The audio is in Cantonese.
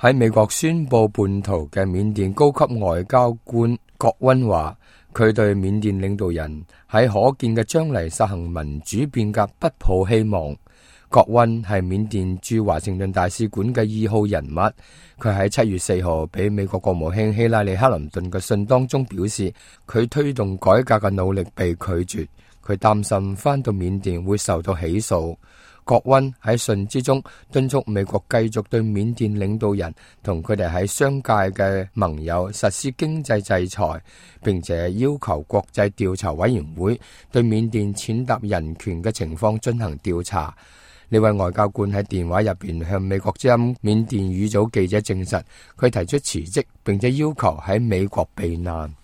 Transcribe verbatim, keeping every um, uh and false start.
喺美國宣布叛逃嘅緬甸高級外交官郭溫話，佢對緬甸領導人喺可見嘅將來實行民主變革不抱希望。郭溫係緬甸駐華盛頓大使館嘅二號人物，佢喺七月四號俾美國國務卿希拉里克林頓嘅信當中表示，佢推動改革嘅努力被拒絕，佢擔心返到緬甸會受到起訴。郭溫喺信之中敦促美國繼續對緬甸領導人同佢哋喺商界嘅盟友實施經濟制裁，並且要求國際調查委員會對緬甸踐踏人權嘅情況進行調查。呢位外交官喺電話入邊向美國之音緬甸語組記者證實，佢提出辭職，並且要求喺美國避難。